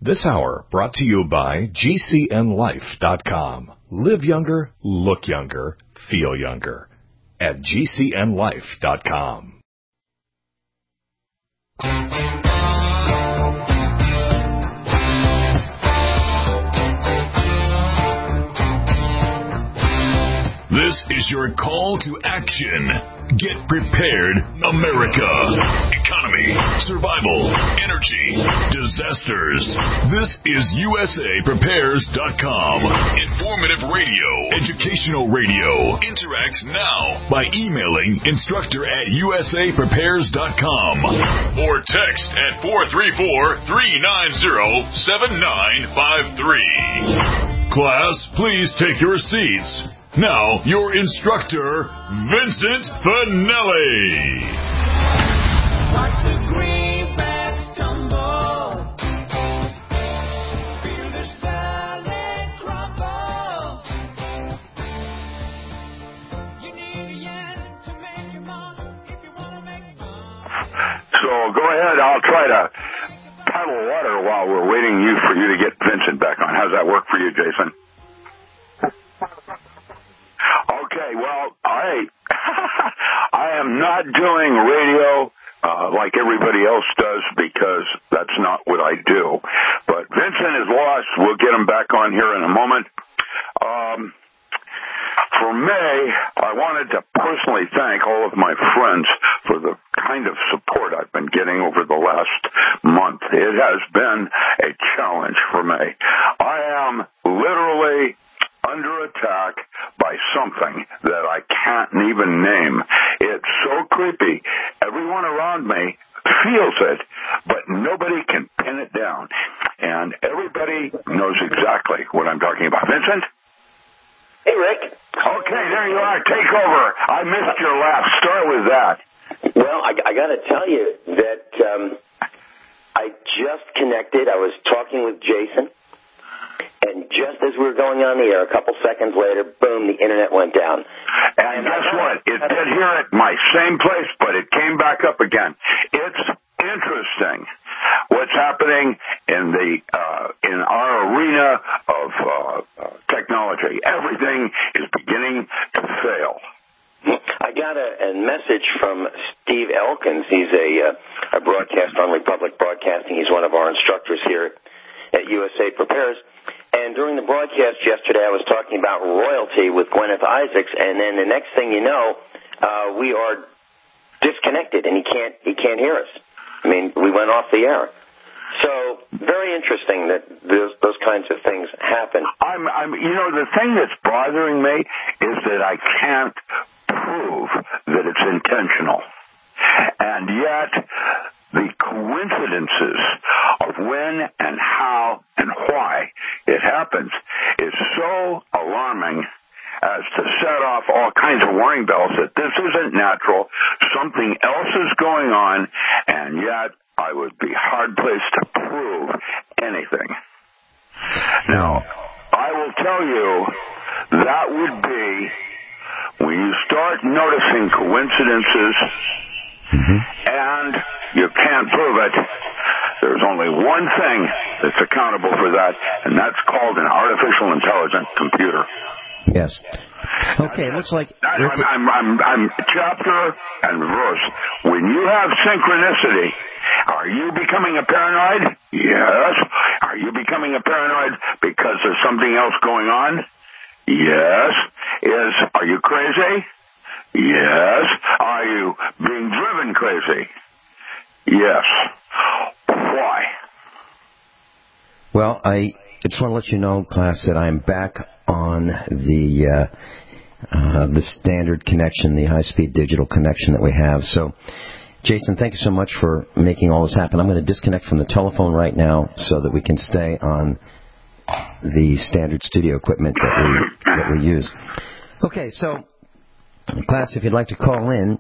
This hour brought to you by GCNlife.com. Live younger, look younger, feel younger. At GCNlife.com. This is your call to action. Get prepared, America. Economy, survival, energy, disasters. This is USAPrepares.com. Informative radio, educational radio. Interact now by emailing instructor@USAPrepares.com or text at 434-390-7953. Class, please take your seats. Now, your instructor, Vincent Finelli. Watch the greenbacks tumble. Feel the salad crumble. You need a yen to make your mark if you want to make fun. So go ahead. I'll try to paddle water while we're waiting for you to get Vincent back on. How's that work for you, Jason? Okay, well, I am not doing radio like everybody else does because that's not what I do. But Vincent is lost. We'll get him back on here in a moment. For May, I wanted to personally thank all of my friends for the kind of support I've been getting over the last month. It has been a challenge for me. I am literally under attack by something that I can't even name. It's so creepy. Everyone around me feels it, but nobody can pin it down. And everybody knows exactly what I'm talking about. Vincent? Hey, Rick. Okay, there you are. Take over. I missed your laugh. Start with that. Well, I got to tell you that I just connected. I was talking with Jason. And just as we were going on the air, a couple seconds later, boom, the internet went down. And guess what? It did here at my same place, but it came back up again. It's interesting what's happening in our arena of technology. Everything is beginning to fail. I got a message from Steve Elkins. He's a broadcaster on Republic Broadcasting. He's one of our instructors here at USA Prepares. And during the broadcast yesterday, I was talking about royalty with Gwyneth Isaacs, and then the next thing you know, we are disconnected, and he can't hear us. I mean, we went off the air. So very interesting that those kinds of things happen. The thing that's bothering me is that I can't prove that it's intentional, and yet the coincidences of when and how and why it happens is so alarming as to set off all kinds of warning bells that this isn't natural, something else is going on, and yet I would be hard-placed to prove anything. Now, I will tell you, that would be when you start noticing coincidences and you can't prove it, there's only one thing that's accountable for that, and that's called an artificial intelligence computer. Yes. Okay, it looks like I'm chapter and verse. When you have synchronicity, are you becoming a paranoid? Yes. Are you becoming a paranoid because there's something else going on? Yes. Are you crazy? Yes. Are you being driven crazy? Yes. Why? Well, I just want to let you know, class, that I'm back on the standard connection, the high-speed digital connection that we have. So, Jason, thank you so much for making all this happen. I'm going to disconnect from the telephone right now so that we can stay on the standard studio equipment that we use. Okay, so, class, if you'd like to call in,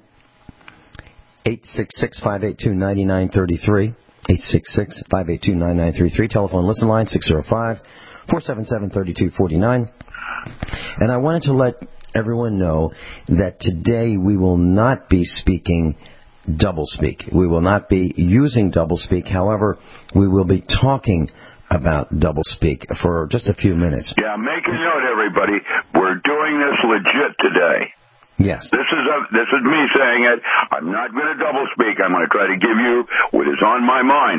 866-582-9933, 866-582-9933, telephone listen line 605-477-3249. And I wanted to let everyone know that today we will not be speaking doublespeak. We will not be using doublespeak. However, we will be talking about doublespeak for just a few minutes. Yeah, make a note, everybody. We're doing this legit today. Yes. This is me saying it. I'm not going to doublespeak. I'm going to try to give you what is on my mind.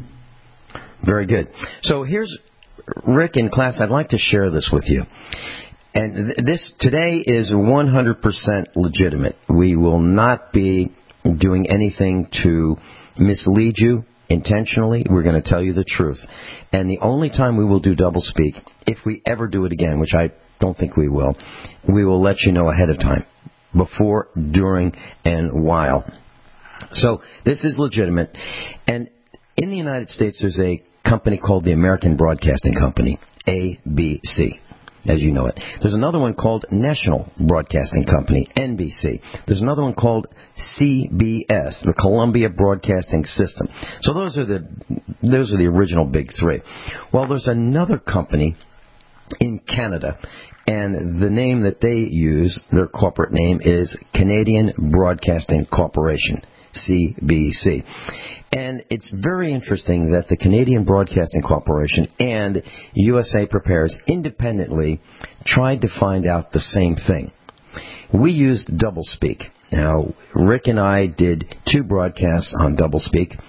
Very good. So here's Rick in class. I'd like to share this with you. And this today is 100% legitimate. We will not be doing anything to mislead you intentionally. We're going to tell you the truth. And the only time we will do doublespeak, if we ever do it again, which I don't think we will let you know ahead of time, before, during, and while. So this is legitimate. And in the United States, there's a company called the American Broadcasting Company, ABC, as you know it. There's another one called National Broadcasting Company, NBC. There's another one called CBS, the Columbia Broadcasting System. So those are the original big three. Well, there's another company in Canada, and the name that they use, their corporate name, is Canadian Broadcasting Corporation, CBC. And it's very interesting that the Canadian Broadcasting Corporation and USA Prepares independently tried to find out the same thing. We used doublespeak. Now, Rick and I did 2 broadcasts on doublespeak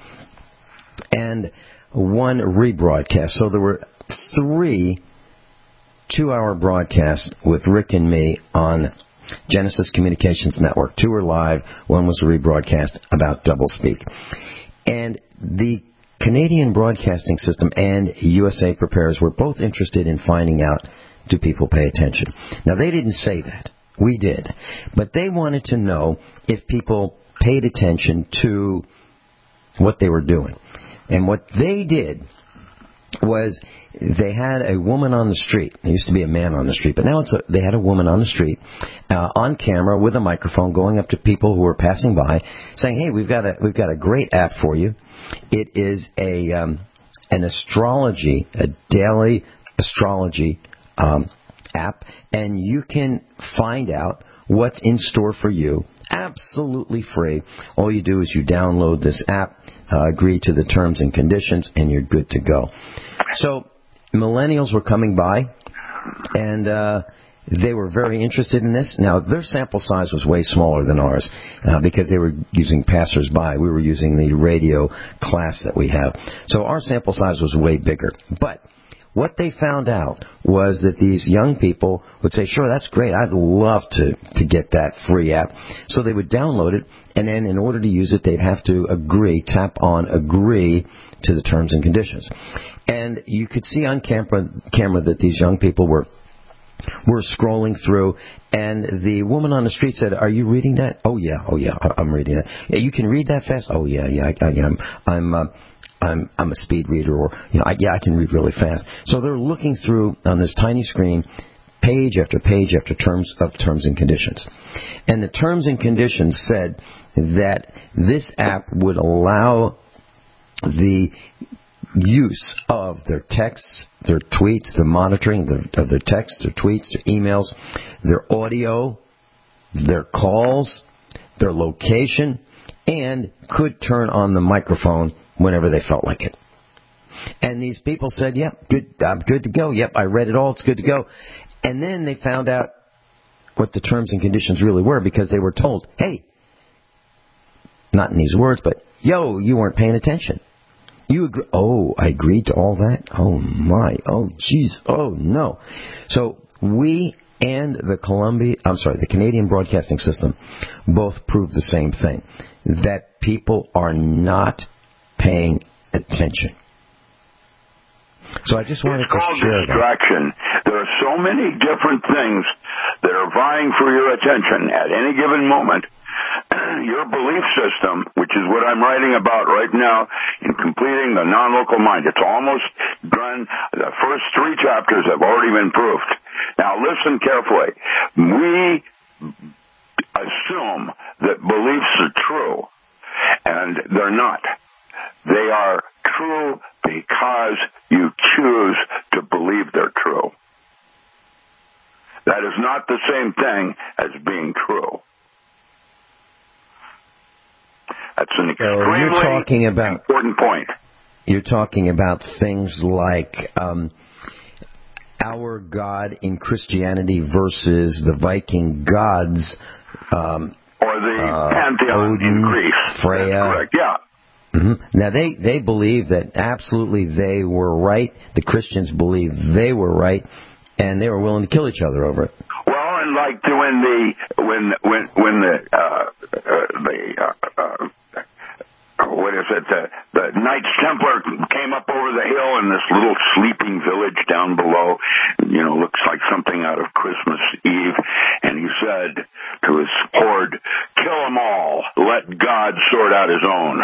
and 1 rebroadcast. So there were 3 2-hour broadcasts with Rick and me on Genesis Communications Network. 2 were live, 1 was a rebroadcast about doublespeak. And the Canadian Broadcasting System and USA Prepares were both interested in finding out, do people pay attention? Now, they didn't say that. We did. But they wanted to know if people paid attention to what they were doing. And what they did was they had a woman on the street. There used to be a man on the street, but now they had a woman on the street on camera with a microphone going up to people who were passing by saying, hey, we've got a great app for you. It is an astrology, a daily astrology app, and you can find out what's in store for you absolutely free. All you do is you download this app, agree to the terms and conditions, and you're good to go. So millennials were coming by, and they were very interested in this. Now, their sample size was way smaller than ours because they were using passers-by. We were using the radio class that we have. So our sample size was way bigger. But what they found out was that these young people would say, sure, that's great. I'd love to get that free app. So they would download it, and then in order to use it, they'd have to tap on agree to the terms and conditions. And you could see on camera that these young people were scrolling through, and the woman on the street said, are you reading that? Oh, yeah, I'm reading it. Yeah, you can read that fast? Oh, yeah, I am. I'm a speed reader, or I can read really fast. So they're looking through on this tiny screen, page after page after terms and conditions. And the terms and conditions said that this app would allow the use of their texts, their tweets, the monitoring of their texts, their tweets, their emails, their audio, their calls, their location, and could turn on the microphone whenever they felt like it. And these people said, yep, good, I'm good to go. Yep, I read it all. It's good to go. And then they found out what the terms and conditions really were, because they were told, hey, not in these words, but, yo, you weren't paying attention. You agree? Oh, I agreed to all that? Oh, my. Oh, jeez. Oh, no. So we and the Canadian Broadcasting System both proved the same thing, that people are not paying attention. So I just wanted to share distraction. There are so many different things that are vying for your attention at any given moment. Your belief system, which is what I'm writing about right now in completing the non-local mind, it's almost done. The first 3 chapters have already been proofed. Now listen carefully. We assume that beliefs are true, and they're not. They are true because you choose to believe they're true. That is not the same thing as being true. That's an extremely important point. you're talking about things like our God in Christianity versus the Viking gods. Or the pantheon Odin, in Greece. Freya. That's correct, yeah. Mm-hmm. Now, they believe that absolutely they were right. The Christians believe they were right, and they were willing to kill each other over it. Well, and like when the Knights Templar came up over the hill in this little sleeping village down below, looks like something out of Christmas Eve, and he said to his horde, "Kill them all, let God sort out his own."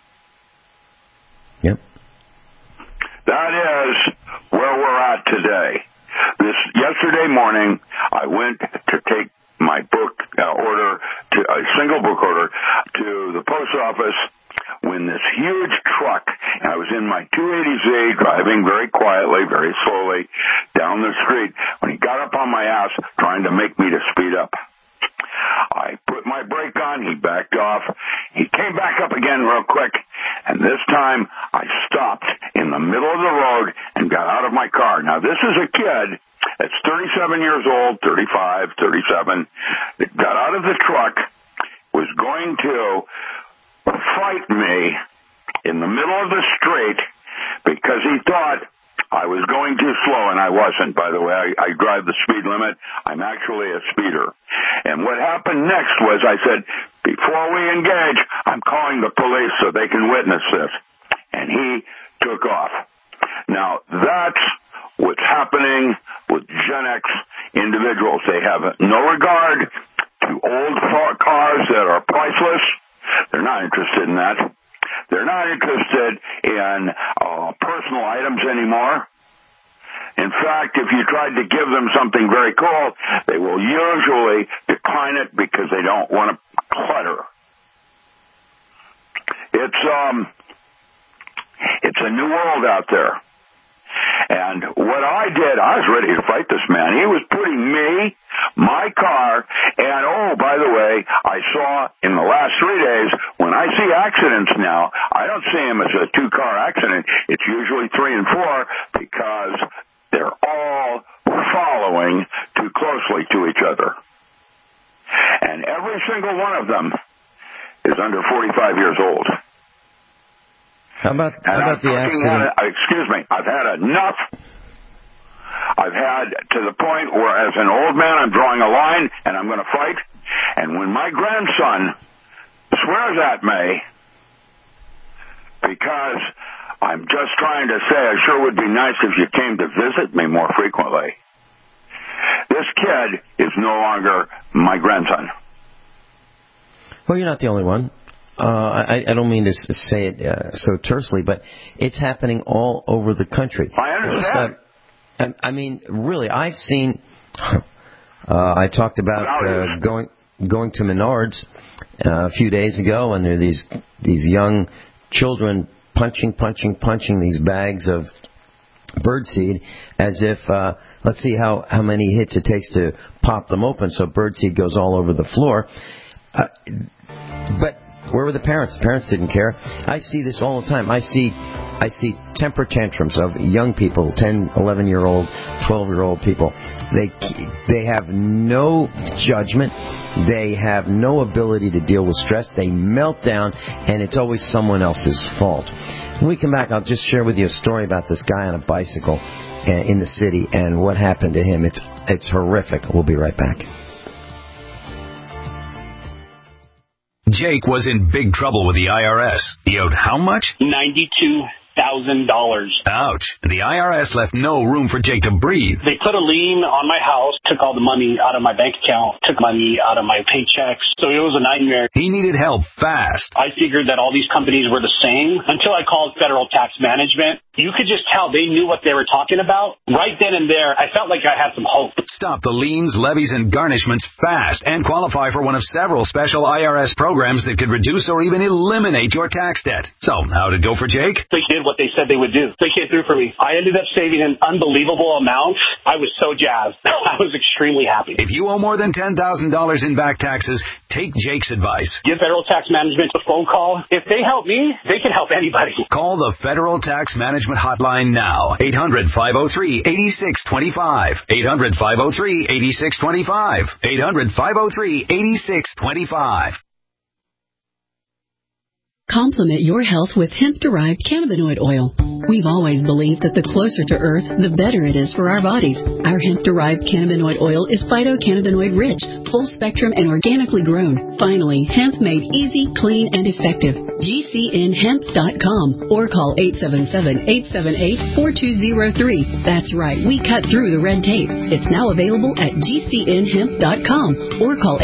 Yep. That is where we're at today. Yesterday morning, I went to take my book order, to a single book order, to the post office when this huge truck, and I was in my 280Z driving very quietly, very slowly down the street, when he got up on my ass trying to make me to speed up. I put my brake on, he backed off, he came back up again real quick, and this time I stopped in the middle of the road and got out of my car. Now this is a kid that's 37 years old, 35, 37, that got out of the truck, was going to fight me in the middle of the street because he thought I was going too slow, and I wasn't, by the way. I drive the speed limit. I'm actually a speeder. And what happened next was I said, before we engage, I'm calling the police so they can witness this. And he took off. Now, that's what's happening with Gen X individuals. They have no regard to old cars that are priceless. They're not interested in that. They're not interested in personal items anymore. In fact, if you tried to give them something very cool, they will usually decline it because they don't want to clutter. It's a new world out there. And what I did, I was ready to fight this man. He was putting me, my car, and by the way, I saw in the last 3 days, when I see accidents now, I don't see them as a 2-car accident. It's usually 3 and 4 because they're all following too closely to each other. And every single one of them is under 45 years old. How about the accident? Excuse me. I've had enough. I've had to the point where, as an old man, I'm drawing a line, and I'm going to fight. And when my grandson swears at me, because I'm just trying to say I sure would be nice if you came to visit me more frequently, this kid is no longer my grandson. Well, you're not the only one. I don't mean to say it so tersely, but it's happening all over the country. I understand. I mean, really, I've seen. I talked about going to Menards a few days ago, and there are these young children punching these bags of birdseed as if let's see how many hits it takes to pop them open, so birdseed goes all over the floor. But where were the parents? The parents didn't care. I see this all the time. I see temper tantrums of young people, 10, 11-year-old, 12-year-old people. They have no judgment. They have no ability to deal with stress. They melt down, and it's always someone else's fault. When we come back, I'll just share with you a story about this guy on a bicycle in the city and what happened to him. It's horrific. We'll be right back. Jake was in big trouble with the IRS. He owed how much? $92,000. Ouch. The IRS left no room for Jake to breathe. They put a lien on my house, took all the money out of my bank account, took money out of my paychecks. So it was a nightmare. He needed help fast. I figured that all these companies were the same until I called Federal Tax Management. you could just tell they knew what they were talking about. Right then and there, I felt like I had some hope. Stop the liens, levies, and garnishments fast and qualify for one of several special IRS programs that could reduce or even eliminate your tax debt. So, how'd it go for Jake? They did what they said they would do. They came through for me. I ended up saving an unbelievable amount. I was so jazzed. I was extremely happy. If you owe more than $10,000 in back taxes, take Jake's advice. Give Federal Tax Management a phone call. If they help me, they can help anybody. Call the Federal Tax Management Hotline now. 800-503-8625. 800-503-8625. 800-503-8625. Complement your health with hemp-derived cannabinoid oil. We've always believed that the closer to Earth, the better it is for our bodies. Our hemp-derived cannabinoid oil is phytocannabinoid-rich, full-spectrum, and organically grown. Finally, hemp made easy, clean, and effective. GCNhemp.com or call 877-878-4203. That's right, we cut through the red tape. It's now available at GCNhemp.com or call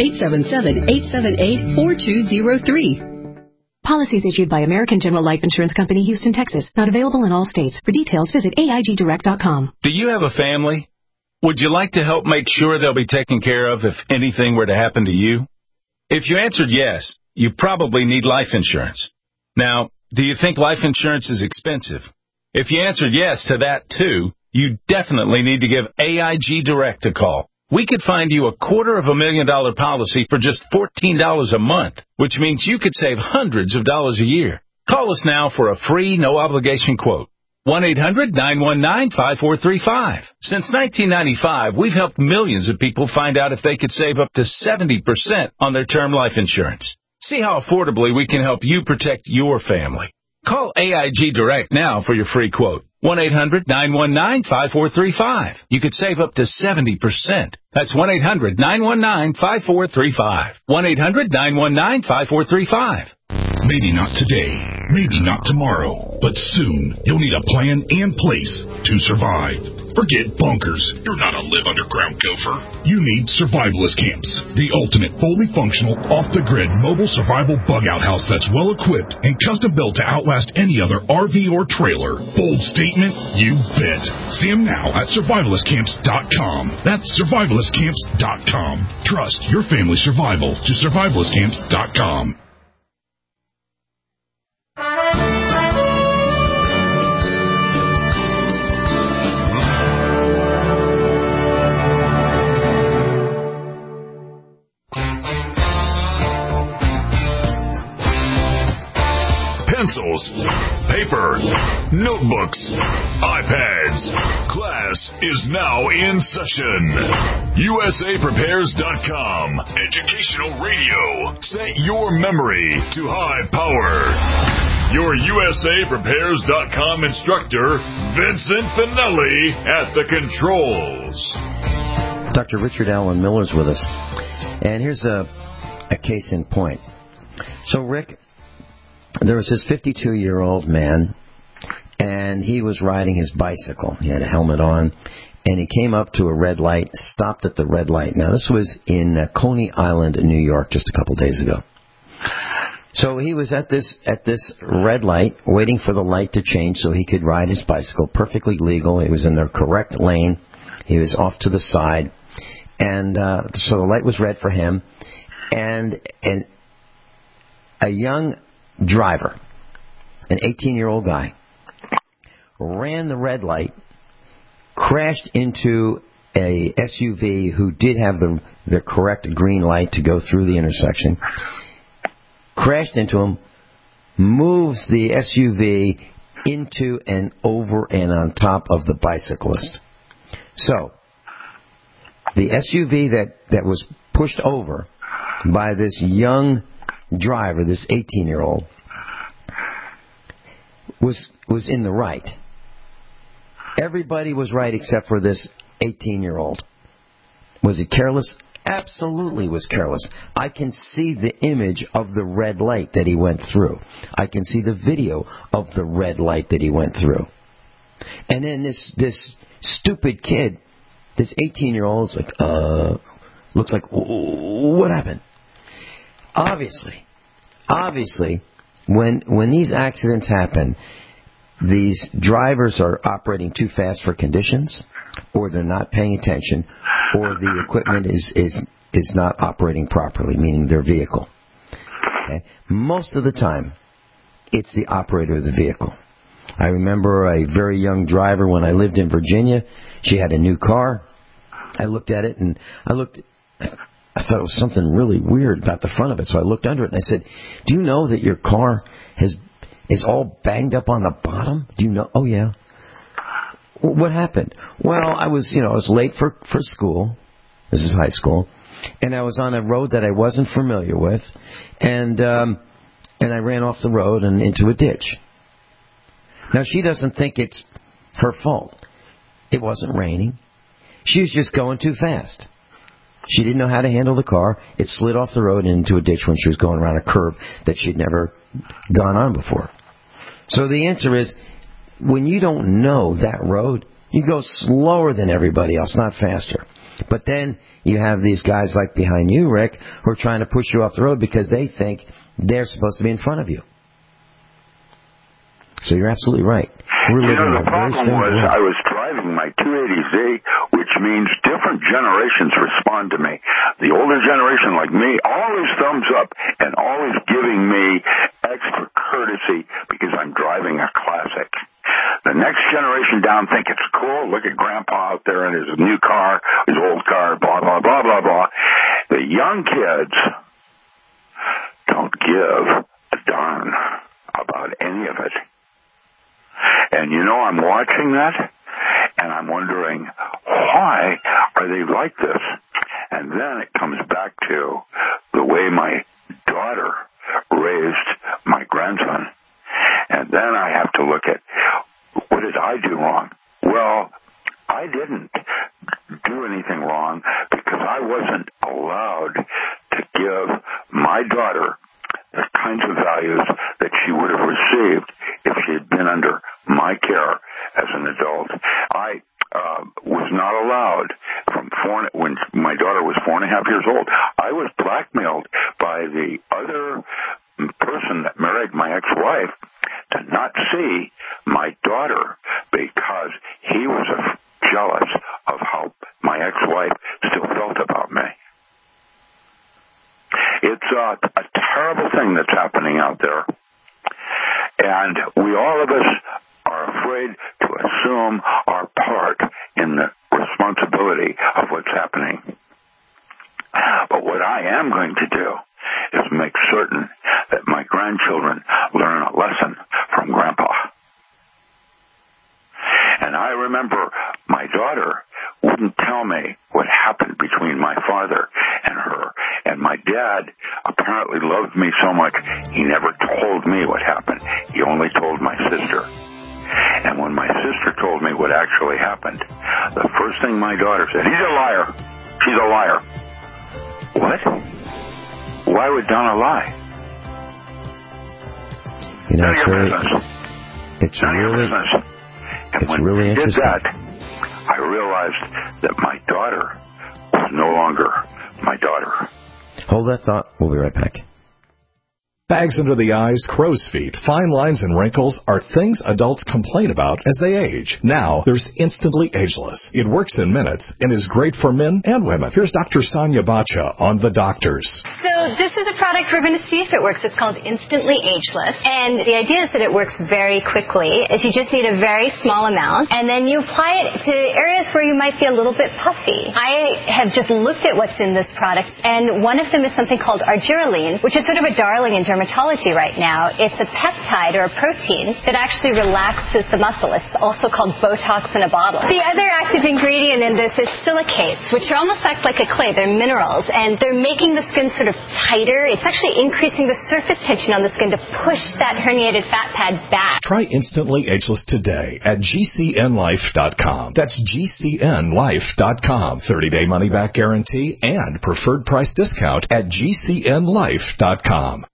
877-878-4203. Policies issued by American General Life Insurance Company, Houston, Texas. Not available in all states. For details, visit AIGDirect.com. Do you have a family? Would you like to help make sure they'll be taken care of if anything were to happen to you? If you answered yes, you probably need life insurance. Now, do you think life insurance is expensive? If you answered yes to that too, you definitely need to give AIG Direct a call. We could find you a $250,000 policy for just $14 a month, which means you could save hundreds of dollars a year. Call us now for a free, no-obligation quote. 1-800-919-5435. Since 1995, we've helped millions of people find out if they could save up to 70% on their term life insurance. See how affordably we can help you protect your family. Call AIG Direct now for your free quote. 1-800-919-5435. You could save up to 70%. That's 1-800-919-5435. 1-800-919-5435. Maybe not today, maybe not tomorrow, but soon you'll need a plan and place to survive. Forget bunkers. You're not a live underground gopher. You need survivalist camps, the ultimate fully functional, off-the-grid mobile survival bug-out house that's well-equipped and custom-built to outlast any other RV or trailer. Bold statement? You bet. See them now at survivalistcamps.com. That's survivalistcamps.com. Trust your family's survival to survivalistcamps.com. Pencils, paper, notebooks, iPads. Class is now in session. USAPrepares.com. Educational radio. Set your memory to high power. Your USAPrepares.com instructor, Vincent Finelli, at the controls. Dr. Richard Allen Miller's with us. And here's a case in point. So, Rick, there was this 52-year-old man, and he was riding his bicycle. He had a helmet on, and he came up to a red light, stopped at the red light. Now, this was in Coney Island, New York, just a couple days ago. So he was at this red light, waiting for the light to change so he could ride his bicycle, perfectly legal. He was in the correct lane. He was off to the side, and so the light was red for him. And a young driver, an 18-year-old guy, ran the red light, crashed into a SUV who did have the correct green light to go through the intersection, crashed into him, moves the SUV into and over and on top of the bicyclist. So, the SUV that was pushed over by this young driver, this 18-year-old, was in the right. Everybody was right except for this 18-year-old. Was he careless? Absolutely was careless. I can see the image of the red light that he went through. I can see the video of the red light that he went through. And then this stupid kid, this 18-year-old, is like, looks like, what happened? Obviously, when these accidents happen, these drivers are operating too fast for conditions, or they're not paying attention, or the equipment is not operating properly, meaning their vehicle. Okay? Most of the time, it's the operator of the vehicle. I remember a very young driver when I lived in Virginia. She had a new car. I looked at it, and I thought it was something really weird about the front of it. So I looked under it, and I said, "Do you know that your car is all banged up on the bottom? Do you know?" "Oh, yeah." "What happened?" "Well, I was late for school." This is high school. "And I was on a road that I wasn't familiar with, and I ran off the road and into a ditch." Now, she doesn't think it's her fault. It wasn't raining. She was just going too fast. She didn't know how to handle the car. It slid off the road into a ditch when she was going around a curve that she'd never gone on before. So the answer is, when you don't know that road, you go slower than everybody else, not faster. But then you have these guys like behind you, Rick, who are trying to push you off the road because they think they're supposed to be in front of you. So you're absolutely right. We're living in a very strange world. I was driving my 280Z, which means different generations respond to me. The older generation, like me, always thumbs up and always giving me extra courtesy because I'm driving a classic. The next generation down think it's cool. Look at Grandpa out there in his new car, his old car, blah, blah, blah, blah, blah. The young kids don't give a darn about any of it. And I'm watching that, and I'm wondering, why are they like this? And then it comes back to the way my daughter raised my grandson. And then I have to look at, what did I do wrong? Well, I didn't do anything wrong because I wasn't allowed to give my daughter the kinds of values that she would have received if she had been under my care as an adult. I was not allowed when my daughter was 4.5 years old. I was blackmailed by the other person that married my ex-wife to not see my daughter because he was jealous of how my ex-wife still felt about me. It's a terrible thing that's happening out there. And all of us are afraid to assume our part in the responsibility of what's happening. But what I am going to do is make certain that my grandchildren learn a lesson from Grandpa. And I remember my daughter wouldn't tell me what happened between my father and her. And my dad apparently loved me so much, he never told me what happened. He only told my sister. And when my sister told me what actually happened, the first thing my daughter said, "He's a liar. She's a liar." What? Why would Donna lie? It's none of your really, business. It's none really, of your business. And it's when really I did interesting. that, I realized that my daughter was no longer my daughter. Hold that thought. We'll be right back. Bags under the eyes, crow's feet, fine lines, and wrinkles are things adults complain about as they age. Now, there's Instantly Ageless. It works in minutes and is great for men and women. Here's Dr. Sonia Bacha on The Doctors. So this is a product we're going to see if it works. It's called Instantly Ageless. And the idea is that it works very quickly. Is you just need a very small amount, and then you apply it to areas where you might be a little bit puffy. I have just looked at what's in this product, and one of them is something called argireline, which is sort of a darling in dermatology right now. It's a peptide or a protein that actually relaxes the muscle. It's also called Botox in a bottle. The other active ingredient in this is silicates, which are almost act like a clay. They're minerals, and they're making the skin sort of tighter. It's actually increasing the surface tension on the skin to push that herniated fat pad back. Try Instantly Ageless today at GCNlife.com. That's GCNlife.com. 30-day money-back guarantee and preferred price discount at GCNlife.com.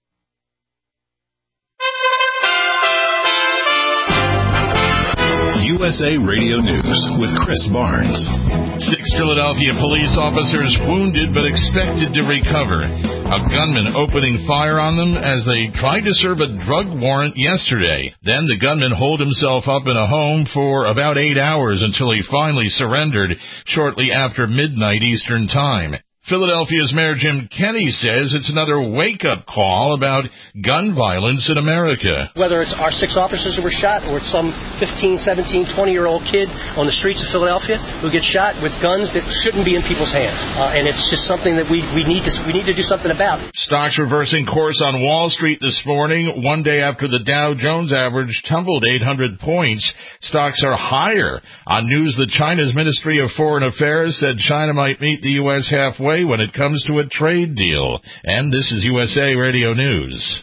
USA Radio News with Chris Barnes. 6 Philadelphia police officers wounded but expected to recover A gunman opening fire on them as they tried to serve a drug warrant yesterday. Then the gunman holed himself up in a home for about 8 hours until he finally surrendered shortly after midnight Eastern Time. Philadelphia's Mayor Jim Kenney says it's another wake-up call about gun violence in America. Whether it's our 6 officers who were shot or it's some 15, 17, 20-year-old kid on the streets of Philadelphia who gets shot with guns that shouldn't be in people's hands. And it's just something that we need to do something about. Stocks reversing course on Wall Street this morning, one day after the Dow Jones average tumbled 800 points. Stocks are higher on news that China's Ministry of Foreign Affairs said China might meet the U.S. halfway when it comes to a trade deal. And this is USA Radio News.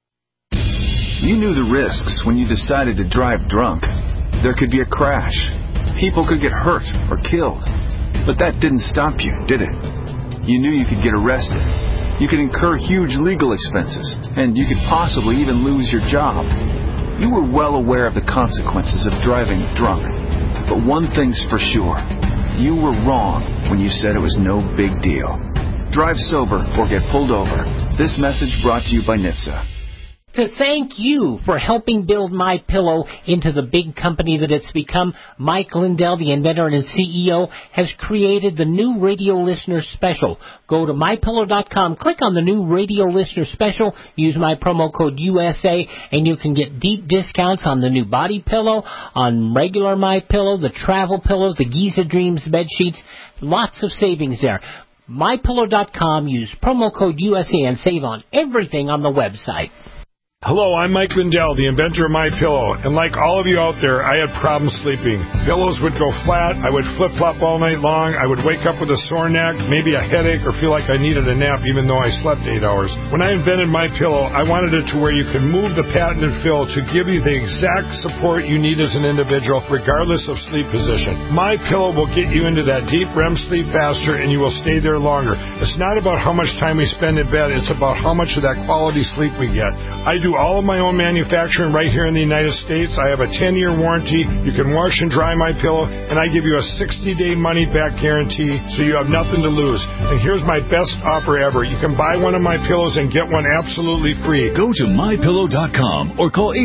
You knew the risks when you decided to drive drunk. There could be a crash. People could get hurt or killed. But that didn't stop you, did it? You knew you could get arrested. You could incur huge legal expenses, and you could possibly even lose your job. You were well aware of the consequences of driving drunk. But one thing's for sure. You were wrong when you said it was no big deal. Drive sober or get pulled over. This message brought to you by NHTSA. To thank you for helping build MyPillow into the big company that it's become, Mike Lindell, the inventor and CEO, has created the new radio listener special. Go to MyPillow.com, click on the new radio listener special, use my promo code USA, and you can get deep discounts on the new body pillow, on regular MyPillow, the travel pillows, the Giza Dreams bed sheets. Lots of savings there. MyPillow.com, use promo code USA and save on everything on the website. Hello, I'm Mike Lindell, the inventor of MyPillow, and like all of you out there, I had problems sleeping. Pillows would go flat, I would flip-flop all night long, I would wake up with a sore neck, maybe a headache, or feel like I needed a nap even though I slept 8 hours. When I invented MyPillow, I wanted it to where you can move the patented fill to give you the exact support you need as an individual, regardless of sleep position. MyPillow will get you into that deep REM sleep faster, and you will stay there longer. It's not about how much time we spend in bed, it's about how much of that quality sleep we get. I do all of my own manufacturing right here in the United States. I have a 10-year warranty. You can wash and dry MyPillow, and I give you a 60-day money-back guarantee, so you have nothing to lose. And here's my best offer ever. You can buy one of my pillows and get one absolutely free. Go to MyPillow.com or call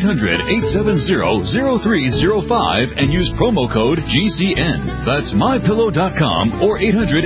800-870-0305 and use promo code GCN. That's MyPillow.com or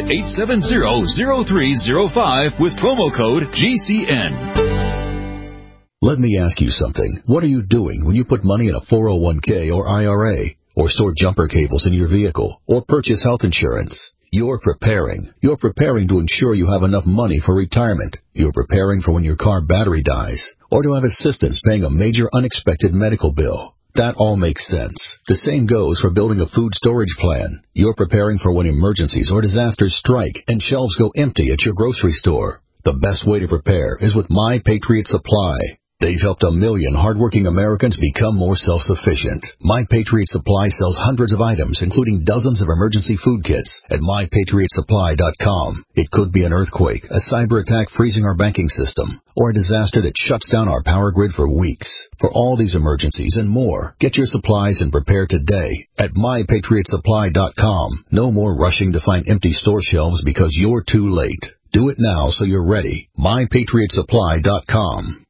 800-870-0305 with promo code GCN. Let me ask you something. What are you doing when you put money in a 401k or IRA, or store jumper cables in your vehicle, or purchase health insurance? You're preparing. You're preparing to ensure you have enough money for retirement. You're preparing for when your car battery dies, or to have assistance paying a major unexpected medical bill. That all makes sense. The same goes for building a food storage plan. You're preparing for when emergencies or disasters strike and shelves go empty at your grocery store. The best way to prepare is with My Patriot Supply. They've helped 1 million hardworking Americans become more self-sufficient. My Patriot Supply sells hundreds of items, including dozens of emergency food kits at MyPatriotSupply.com. It could be an earthquake, a cyber attack freezing our banking system, or a disaster that shuts down our power grid for weeks. For all these emergencies and more, get your supplies and prepare today at MyPatriotSupply.com. No more rushing to find empty store shelves because you're too late. Do it now so you're ready. MyPatriotSupply.com.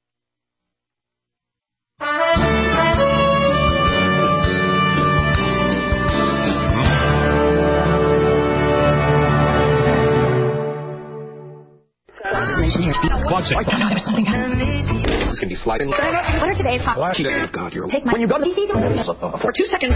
It's gonna be sliding. What are today's hot? God, you're. Take my. When you go to for 2 seconds.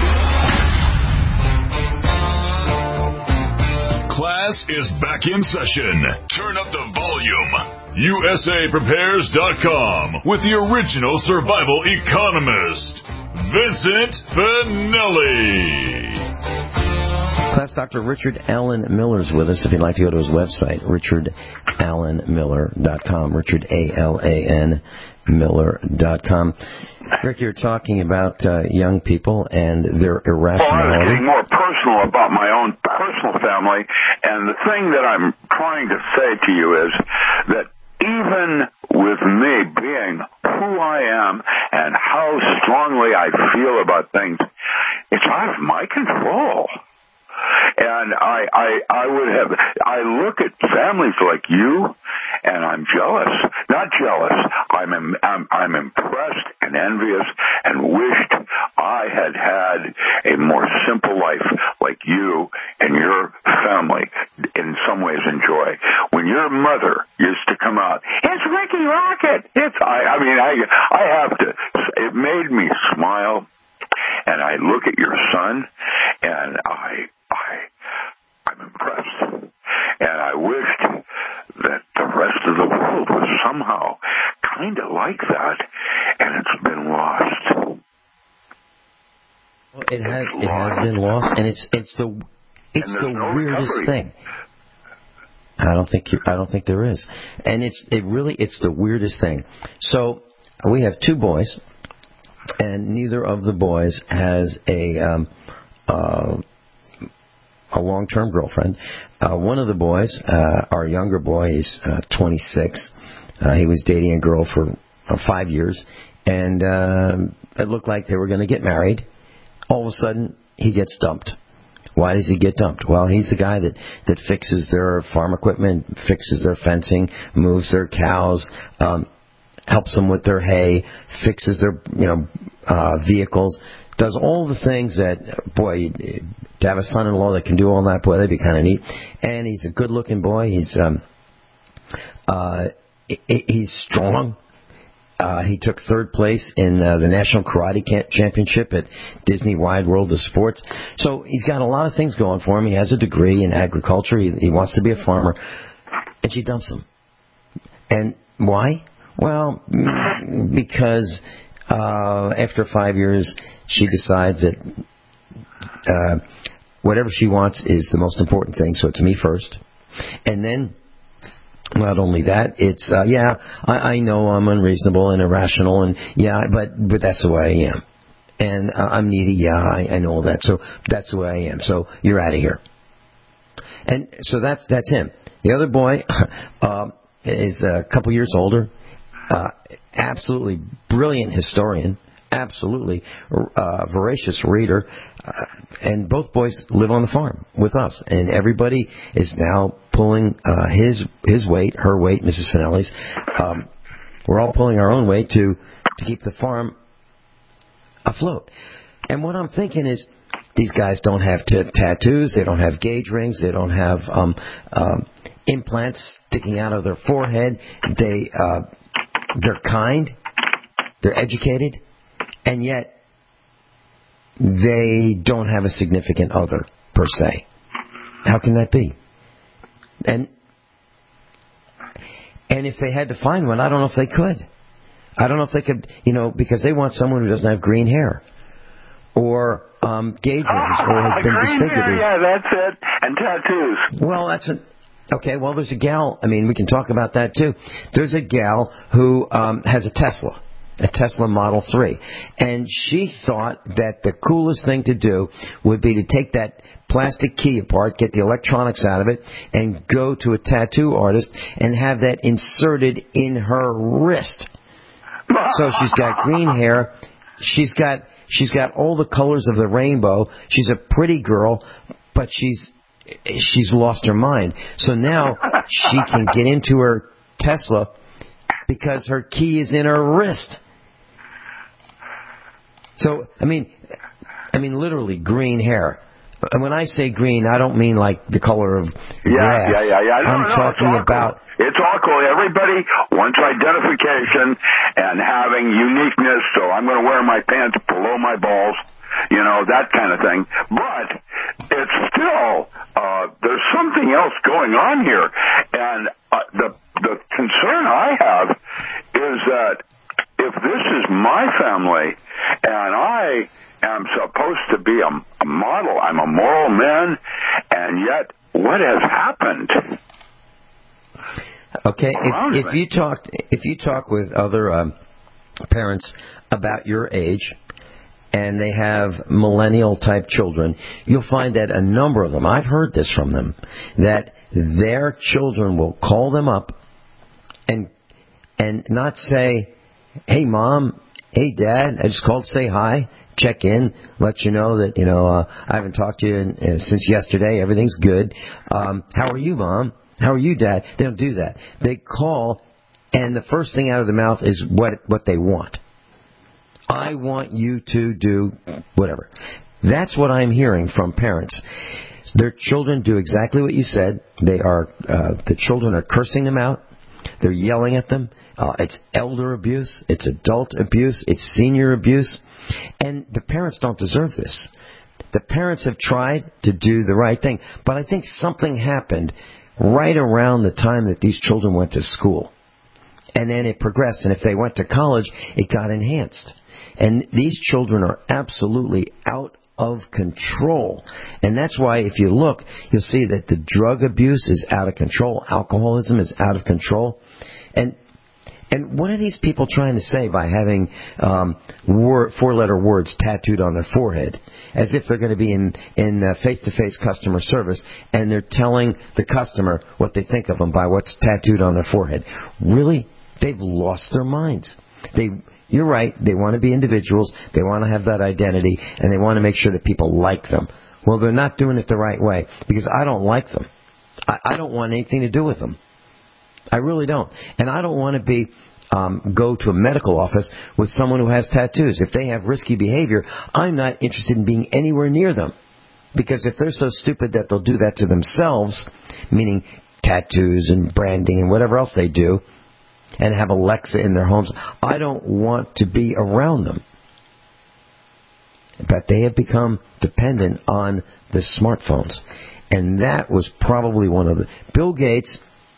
Class is back in session. Turn up the volume. USAPrepares.com with the original survival economist, Vincent Finelli. Class Dr. Richard Allen Miller's with us. If you'd like to go to his website, richardallenmiller.com, RichardALAN Miller.com. Rick, you're talking about young people and their irrationality. Well, I'm getting more personal about my own personal family, and the thing that I'm trying to say to you is that even with me being who I am and how strongly I feel about things, it's out of my control. And I look at families like you, and I'm jealous. Not jealous. I'm impressed and envious and wished I had had a more simple life like you and your family in some ways enjoy. When your mother used to come out, it's Ricky Rocket. I have to. It made me smile, and I look at your son, and I'm impressed. And I wished that the rest of the world was somehow kind of like that, and it's been lost. Well, it has been lost, and it's the weirdest thing. I don't think there is, and it's the weirdest thing. So we have two boys, and neither of the boys has a long-term girlfriend. One of the boys, our younger boy, is 26. He was dating a girl for 5 years, and it looked like they were going to get married. All of a sudden, he gets dumped. Why does he get dumped? Well, he's the guy that fixes their farm equipment, fixes their fencing, moves their cows, helps them with their hay, fixes their vehicles, does all the things that, boy, to have a son-in-law that can do all that, boy, that'd be kind of neat. And he's a good-looking boy. He's strong. He took third place in the National Karate Championship at Disney Wide World of Sports. So he's got a lot of things going for him. He has a degree in agriculture. He wants to be a farmer. And she dumps him. And why? Well, because after 5 years, she decides that whatever she wants is the most important thing, so it's me first. And then, not only that, it's, I know I'm unreasonable and irrational, and but that's the way I am. And I'm needy, I know all that, so that's the way I am, so you're out of here. And so that's him. The other boy is a couple years older, absolutely brilliant historian, absolutely voracious reader, and both boys live on the farm with us, and everybody is now pulling his weight, her weight, Mrs. Finelli's. We're all pulling our own weight to keep the farm afloat. And what I'm thinking is, these guys don't have tattoos, they don't have gauge rings, they don't have implants sticking out of their forehead. They're kind, they're educated, and yet they don't have a significant other, per se. How can that be? And if they had to find one, I don't know if they could. I don't know if they could, because they want someone who doesn't have green hair, or gauge rings, or has been disfigured. Yeah, that's it. And tattoos. Well, okay, well, there's a gal, we can talk about that too. There's a gal who has a Tesla Model 3. And she thought that the coolest thing to do would be to take that plastic key apart, get the electronics out of it, and go to a tattoo artist and have that inserted in her wrist. So she's got green hair. She's got all the colors of the rainbow. She's a pretty girl, but she's lost her mind. So now she can get into her Tesla because her key is in her wrist. So, literally green hair. And when I say green, I don't mean like the color of grass. I'm talking about... It's all cool. Everybody wants identification and having uniqueness, so I'm going to wear my pants below my balls, that kind of thing. But it's still, there's something else going on here. And the concern I have is that if this is my family and I am supposed to be a model, I'm a moral man, and yet what has happened? Okay, if you talk with other parents about your age, and they have millennial-type children, you'll find that a number of them, I've heard this from them, that their children will call them up and not say, hey, Mom, hey, Dad, I just called to say hi, check in, let you know that, I haven't talked to you since yesterday, everything's good. How are you, Mom? How are you, Dad? They don't do that. They call, and the first thing out of their mouth is what they want. I want you to do whatever. That's what I'm hearing from parents. Their children do exactly what you said. The children are cursing them out. They're yelling at them. It's elder abuse. It's adult abuse. It's senior abuse. And the parents don't deserve this. The parents have tried to do the right thing. But I think something happened right around the time that these children went to school. And then it progressed. And if they went to college, it got enhanced. And these children are absolutely out of control. And that's why if you look, you'll see that the drug abuse is out of control. Alcoholism is out of control. And what are these people trying to say by having four-letter words tattooed on their forehead, as if they're going to be in face-to-face customer service, and they're telling the customer what they think of them by what's tattooed on their forehead? Really? They've lost their minds. You're right. They want to be individuals. They want to have that identity, and they want to make sure that people like them. Well, they're not doing it the right way, because I don't like them. I don't want anything to do with them. I really don't. And I don't want to go to a medical office with someone who has tattoos. If they have risky behavior, I'm not interested in being anywhere near them. Because if they're so stupid that they'll do that to themselves, meaning tattoos and branding and whatever else they do, and have Alexa in their homes, I don't want to be around them. But they have become dependent on the smartphones. And that was probably one of the... Bill Gates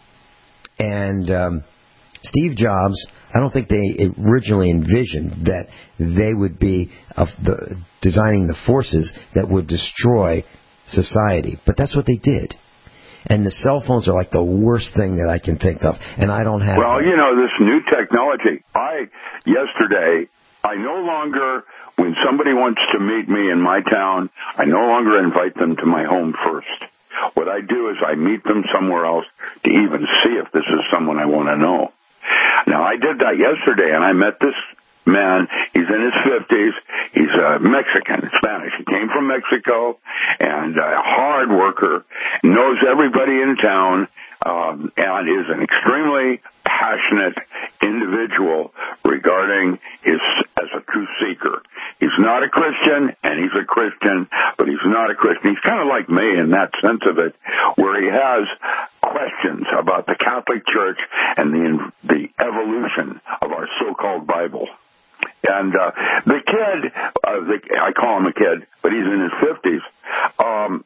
and Steve Jobs, I don't think they originally envisioned that they would be designing the forces that would destroy society. But that's what they did. And the cell phones are like the worst thing that I can think of. And I don't have... Well, this new technology. Yesterday, I no longer, when somebody wants to meet me in my town, I no longer invite them to my home first. What I do is I meet them somewhere else to even see if this is someone I want to know. Now, I did that yesterday, and I met this man. He's in his 50s. He's Mexican, Spanish. He came from Mexico, and a hard worker, knows everybody in town, and is an extremely passionate individual regarding as a truth seeker. He's not a Christian, and he's a Christian, but he's not a Christian. He's kind of like me in that sense of it, where he has questions about the Catholic Church and the evolution of our so-called Bible. And the kid, I call him a kid, but he's in his 50s,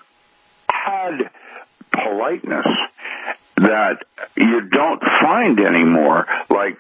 had politeness that you don't find anymore. Like,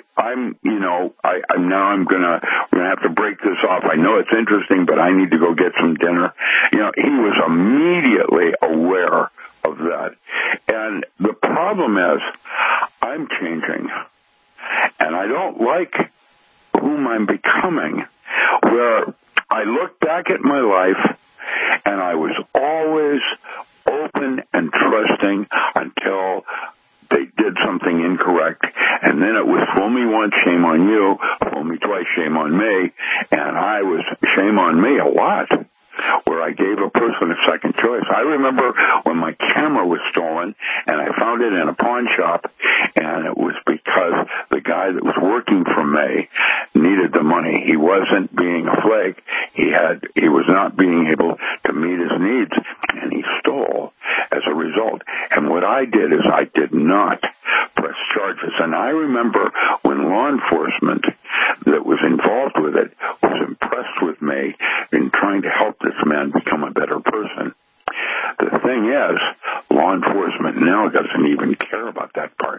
we're gonna have to break this off. I know it's interesting, but I need to go get some dinner. He was immediately aware of that. And the problem is, I'm changing. And I don't like whom I'm becoming, where I look back at my life and I was always open and trusting until they did something incorrect. And then it was fool me once, shame on you, fool me twice, shame on me. And I was shame on me a lot, where I gave a person a second choice. I remember when my camera was stolen and I found it in a pawn shop, and it was because the guy that was working for me needed the money. He wasn't being a flake. He was not being able to meet his needs, and he stole as a result. And what I did is I did not press charges. And I remember when law enforcement that was involved with it was impressed with me in trying to help this man become a better person. The thing is, law enforcement now doesn't even care about that part.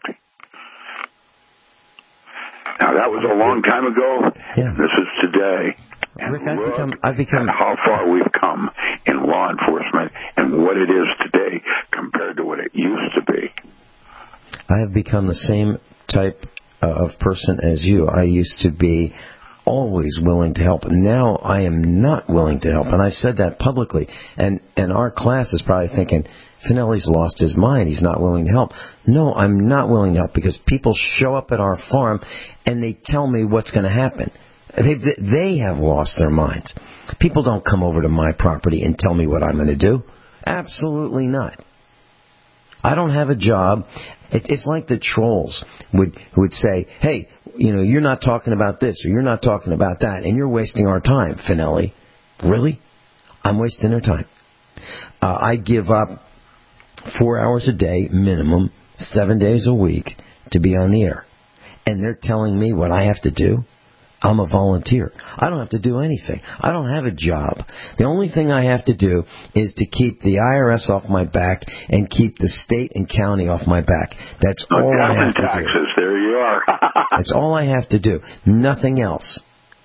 Now, that was a long time ago. Yeah. This is today. And Rick, I've become how far we've come in law enforcement and what it is today compared to what it used to be. I have become the same type of person as you. I used to be always willing to help. Now I am not willing to help, and I said that publicly. And our class is probably thinking, Finelli's lost his mind. He's not willing to help. No, I'm not willing to help, because people show up at our farm and they tell me what's going to happen. They have lost their minds. People don't come over to my property and tell me what I'm going to do. Absolutely not. I don't have a job. It's like the trolls would say, hey, you're not talking about this or you're not talking about that, and you're wasting our time, Finelli. Really? I'm wasting their time. I give up 4 hours a day, minimum, 7 days a week, to be on the air. And they're telling me what I have to do? I'm a volunteer. I don't have to do anything. I don't have a job. The only thing I have to do is to keep the IRS off my back and keep the state and county off my back. That's all I have to do. Taxes, there you are. That's all I have to do. Nothing else.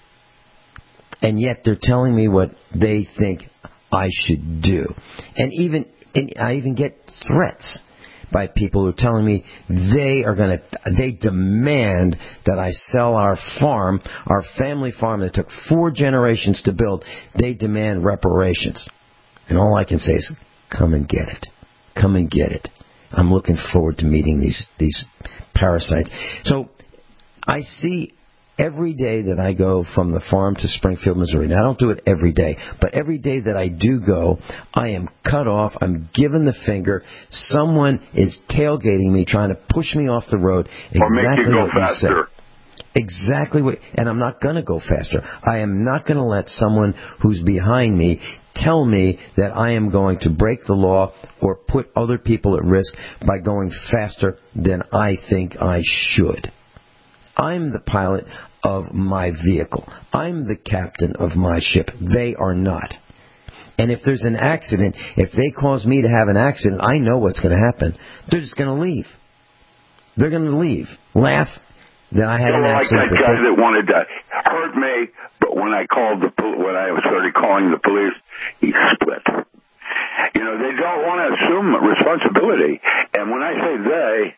And yet they're telling me what they think I should do. And I even get threats by people who are telling me they demand that I sell our farm, our family farm that took 4 generations to build. They demand reparations. And all I can say is, come and get it. Come and get it. I'm looking forward to meeting these parasites. So I see every day that I go from the farm to Springfield, Missouri. Now, I don't do it every day, but every day that I do go, I am cut off. I'm given the finger. Someone is tailgating me, trying to push me off the road. Or make you go faster. Exactly what, and I'm not going to go faster. I am not going to let someone who's behind me tell me that I am going to break the law or put other people at risk by going faster than I think I should. I'm the pilot of my vehicle. I'm the captain of my ship. They are not. And if there's an accident, if they cause me to have an accident, I know what's going to happen. They're just going to leave. They're going to leave. Laugh that I had an accident. Like that guy that wanted to hurt me, but when I started calling the police, he split. They don't want to assume responsibility. And when I say they,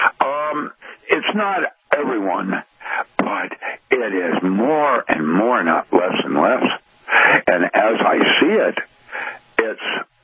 it's not everyone, but it is more and more, not less and less. And as I see it, it's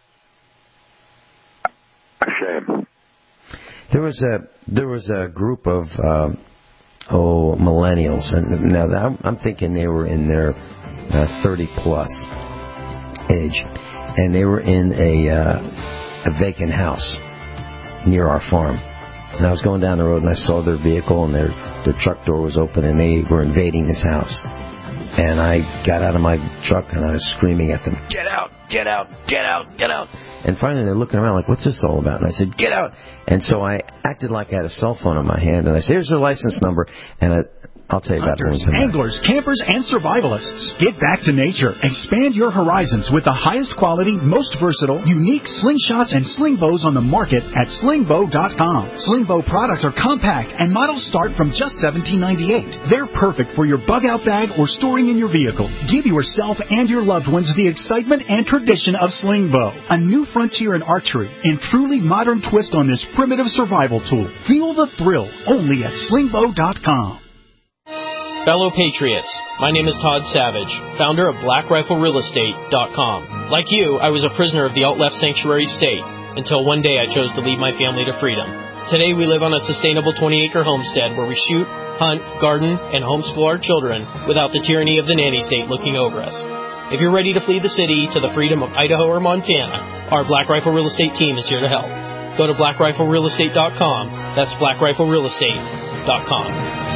a shame. There was a group of millennials, and now I'm thinking they were in their 30-plus age, and they were in a vacant house near our farm. And I was going down the road, and I saw their vehicle, and their truck door was open, and they were invading this house. And I got out of my truck, and I was screaming at them, "Get out! Get out! Get out! Get out!" And finally, they're looking around like, "What's this all about?" And I said, "Get out!" And so I acted like I had a cell phone in my hand, and I said, "Here's their license number," and I'll tell you about it. Hunters, anglers, campers, and survivalists. Get back to nature. Expand your horizons with the highest quality, most versatile, unique slingshots and sling bows on the market at slingbow.com. Slingbow products are compact and models start from just $17.98. They're perfect for your bug-out bag or storing in your vehicle. Give yourself and your loved ones the excitement and tradition of Slingbow, a new frontier in archery and truly modern twist on this primitive survival tool. Feel the thrill only at slingbow.com. Fellow Patriots, my name is Todd Savage, founder of BlackRifleRealEstate.com. Like you, I was a prisoner of the alt-left sanctuary state until one day I chose to lead my family to freedom. Today we live on a sustainable 20-acre homestead where we shoot, hunt, garden, and homeschool our children without the tyranny of the nanny state looking over us. If you're ready to flee the city to the freedom of Idaho or Montana, our Black Rifle Real Estate team is here to help. Go to BlackRifleRealEstate.com. That's BlackRifleRealEstate.com.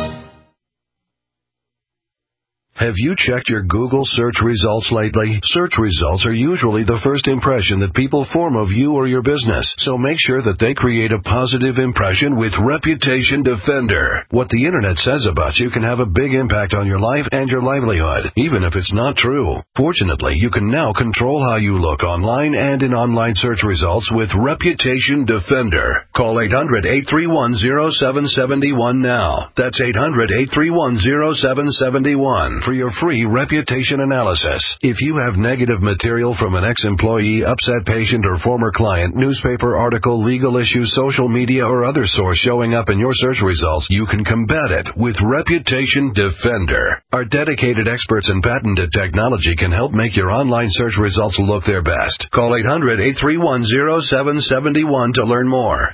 Have you checked your Google search results lately? Search results are usually the first impression that people form of you or your business, so make sure that they create a positive impression with Reputation Defender. What the Internet says about you can have a big impact on your life and your livelihood, even if it's not true. Fortunately, you can now control how you look online and in online search results with Reputation Defender. Call 800-831-0771 now. That's 800-831-0771. For your free reputation analysis. If you have negative material from an ex-employee, upset patient, or former client, newspaper article, legal issue, social media, or other source showing up in your search results, you can combat it with Reputation Defender. Our dedicated experts in patented technology can help make your online search results look their best. Call 800-831-0771 to learn more.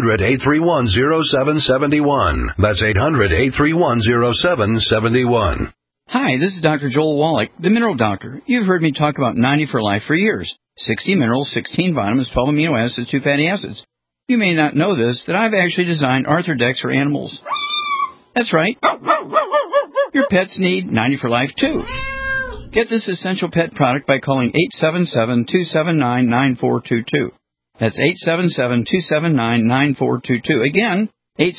800-831-0771. That's 800-831-0771. Hi, this is Dr. Joel Wallach, the Mineral Doctor. You've heard me talk about 90 for Life for years. 60 minerals, 16 vitamins, 12 amino acids, 2 fatty acids. You may not know this, that I've actually designed Arthrodex for animals. That's right. Your pets need 90 for Life, too. Get this essential pet product by calling 877-279-9422. That's 877-279-9422. Again,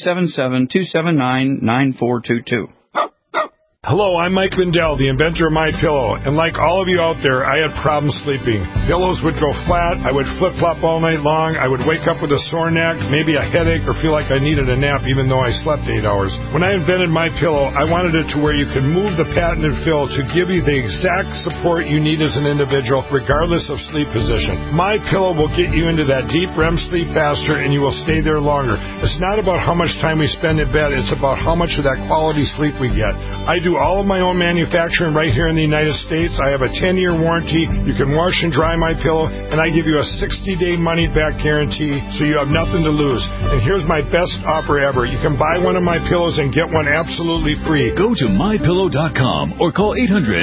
877-279-9422. Hello, I'm Mike Lindell, the inventor of MyPillow, and like all of you out there, I had problems sleeping. Pillows would go flat, I would flip-flop all night long, I would wake up with a sore neck, maybe a headache, or feel like I needed a nap even though I slept 8 hours. When I invented MyPillow, I wanted it to where you could move the patented fill to give you the exact support you need as an individual, regardless of sleep position. MyPillow will get you into that deep REM sleep faster, and you will stay there longer. It's not about how much time we spend in bed, it's about how much of that quality sleep we get. I do all of my own manufacturing right here in the United States. I have a 10-year warranty. You can wash and dry my pillow, and I give you a 60-day money-back guarantee, so you have nothing to lose. And here's my best offer ever. You can buy one of my pillows and get one absolutely free. Go to MyPillow.com or call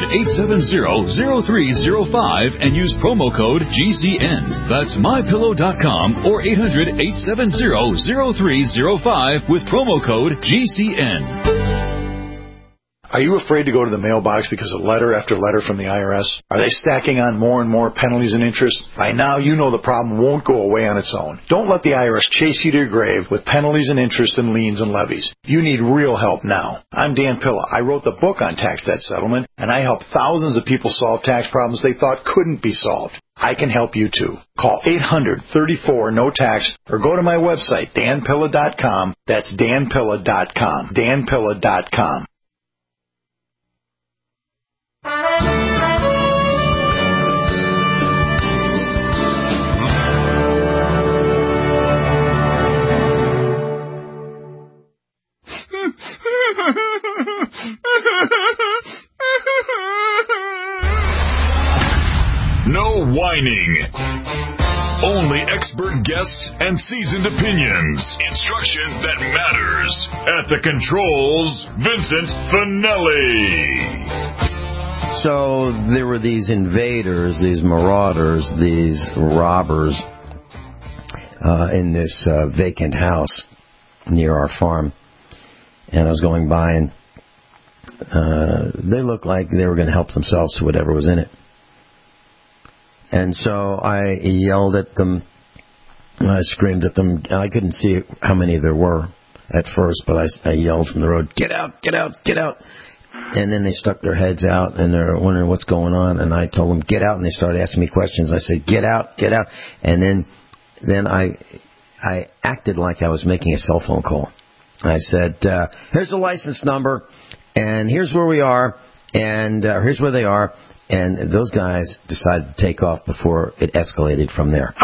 800-870-0305 and use promo code GCN. That's MyPillow.com or 800-870-0305 with promo code GCN. Are you afraid to go to the mailbox because of letter after letter from the IRS? Are they stacking on more and more penalties and interest? By now, you know the problem won't go away on its own. Don't let the IRS chase you to your grave with penalties and interest and liens and levies. You need real help now. I'm Dan Pilla. I wrote the book on tax debt settlement, and I help thousands of people solve tax problems they thought couldn't be solved. I can help you too. Call 800-34-NO-TAX or go to my website, danpilla.com. That's danpilla.com. danpilla.com. No whining. Only expert guests and seasoned opinions. Instruction that matters. At the controls, Vincent Finelli. So there were these invaders, these marauders, these robbers in this vacant house near our farm. And I was going by, and they looked like they were going to help themselves to whatever was in it. And so I yelled at them, I screamed at them. I couldn't see how many there were at first, but I yelled from the road, "Get out, get out, get out." And then they stuck their heads out, and they're wondering what's going on. And I told them, "Get out," and they started asking me questions. I said, "Get out, get out." And then I acted like I was making a cell phone call. I said, "Here's the license number, and here's where we are, and here's where they are." And those guys decided to take off before it escalated from there.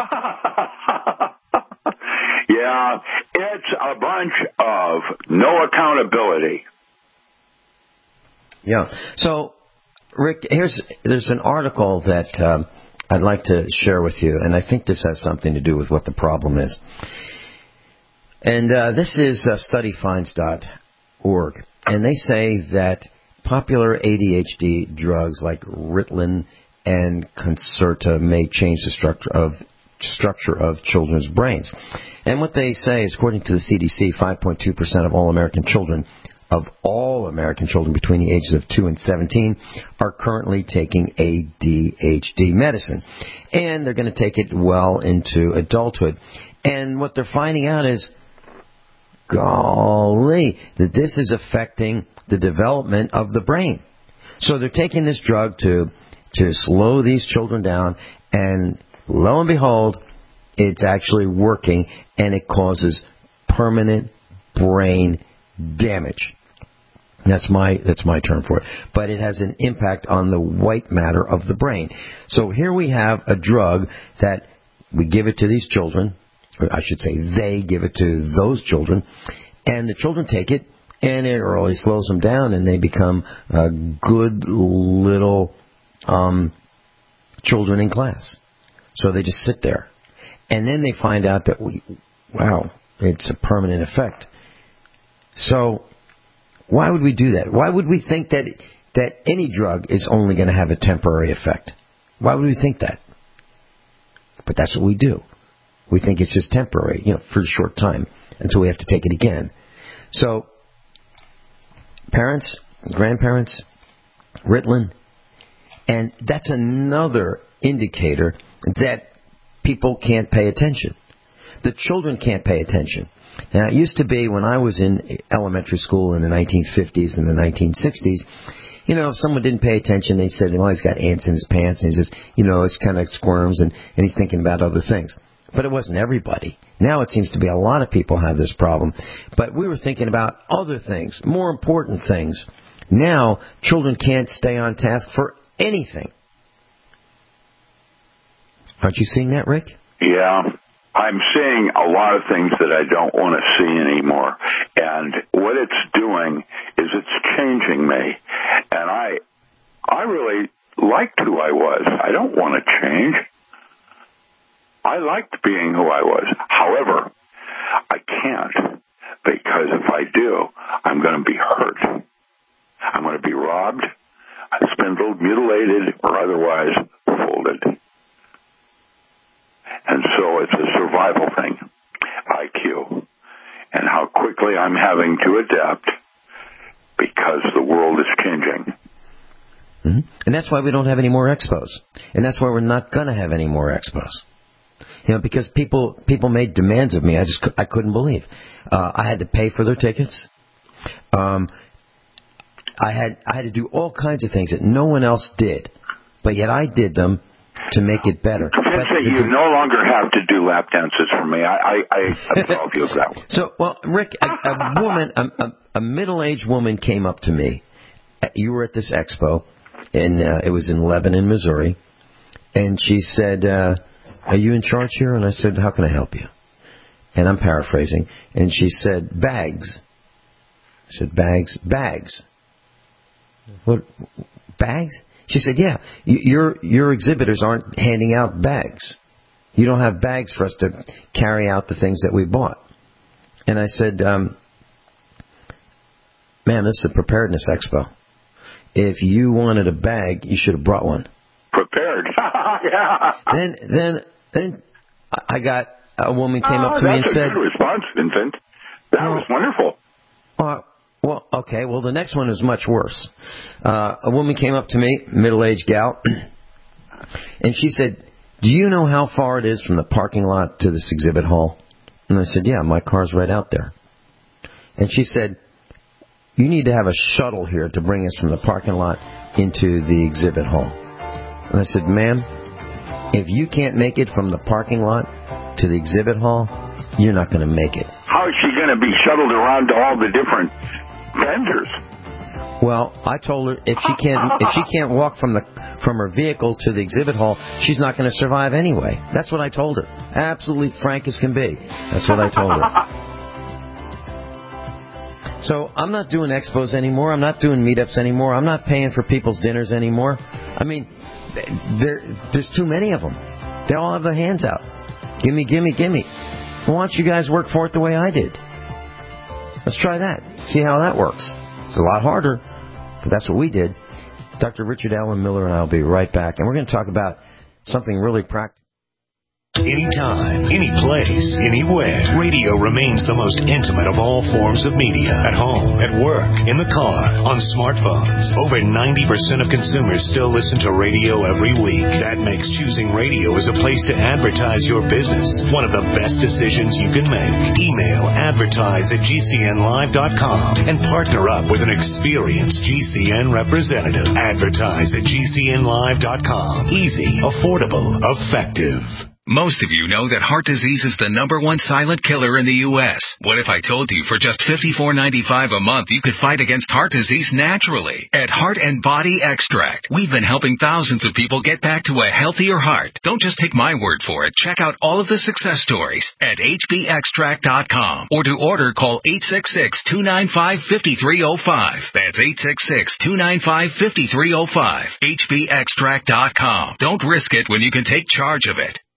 Yeah, it's a bunch of no accountability. Yeah. So, Rick, there's an article that I'd like to share with you, and I think this has something to do with what the problem is. And this is studyfinds.org, and they say that popular ADHD drugs like Ritalin and Concerta may change the structure of children's brains. And what they say is, according to the CDC, 5.2% of all American children between the ages of 2 and 17 are currently taking ADHD medicine. And they're going to take it well into adulthood. And what they're finding out is, golly, that this is affecting the development of the brain. So they're taking this drug to slow these children down, and lo and behold, it's actually working, and it causes permanent brain damage. That's my term for it. But it has an impact on the white matter of the brain. So here we have a drug that we give it to these children, or I should say they give it to those children, and the children take it, and it really slows them down, and they become good little children in class. So they just sit there. And then they find out that, it's a permanent effect. So why would we do that? Why would we think that any drug is only going to have a temporary effect? Why would we think that? But that's what we do. We think it's just temporary, for a short time until we have to take it again. So, parents, grandparents, Ritalin, and that's another indicator that people can't pay attention. The children can't pay attention. Now, it used to be when I was in elementary school in the 1950s and the 1960s, if someone didn't pay attention, they said, well, he's got ants in his pants, and he's just, it's kind of squirms, and he's thinking about other things. But it wasn't everybody. Now it seems to be a lot of people have this problem. But we were thinking about other things, more important things. Now, children can't stay on task for anything. Aren't you seeing that, Rick? Yeah. I'm seeing a lot of things that I don't want to see anymore. And what it's doing is it's changing me. And I really liked who I was. I don't want to change. I liked being who I was. However, I can't, because if I do, I'm going to be hurt. I'm going to be robbed, spindled, mutilated, or otherwise folded. And so it's a survival thing, IQ, and how quickly I'm having to adapt because the world is changing. Mm-hmm. And that's why we don't have any more expos. And that's why we're not going to have any more expos. Because people made demands of me I couldn't believe. I had to pay for their tickets. I had to do all kinds of things that no one else did, but yet I did them to make it better. You no longer have to do lap dances for me. I absolve you of that. So, well, Rick, a woman, a middle-aged woman came up to me. You were at this expo, and it was in Lebanon, Missouri, and she said, are you in charge here? And I said, how can I help you? And I'm paraphrasing. And she said, bags. I said, bags. What, bags? She said, yeah, your exhibitors aren't handing out bags. You don't have bags for us to carry out the things that we bought. And I said, ma'am, this is a preparedness expo. If you wanted a bag, you should have brought one. Prepared. Yeah. Then I got a woman came up to me and said, "That's a good response, Vincent. That was wonderful." Well, okay. Well, the next one is much worse. A woman came up to me, middle-aged gal, and she said, "Do you know how far it is from the parking lot to this exhibit hall?" And I said, "Yeah, my car's right out there." And she said, "You need to have a shuttle here to bring us from the parking lot into the exhibit hall." And I said, "Ma'am, if you can't make it from the parking lot to the exhibit hall, you're not going to make it." How is she going to be shuttled around to all the different vendors? Well, I told her if she can't walk from her vehicle to the exhibit hall, she's not going to survive anyway. That's what I told her. Absolutely frank as can be. That's what I told her. So I'm not doing expos anymore. I'm not doing meetups anymore. I'm not paying for people's dinners anymore. I mean, there's too many of them. They all have their hands out. Gimme. Why don't you guys work for it the way I did? Let's try that. See how that works. It's a lot harder, but that's what we did. Dr. Richard Allen Miller and I will be right back, and we're going to talk about something really practical. Anytime, any place, anywhere. Radio remains the most intimate of all forms of media. At home, at work, in the car, on smartphones. Over 90% of consumers still listen to radio every week. That makes choosing radio as a place to advertise your business one of the best decisions you can make. Email advertise@gcnlive.com and partner up with an experienced GCN representative. Advertise at gcnlive.com. Easy, affordable, effective. Most of you know that heart disease is the #1 silent killer in the U.S. What if I told you for just $54.95 a month you could fight against heart disease naturally? At Heart and Body Extract, we've been helping thousands of people get back to a healthier heart. Don't just take my word for it. Check out all of the success stories at hbextract.com. Or to order, call 866-295-5305. That's 866-295-5305. hbextract.com. Don't risk it when you can take charge of it.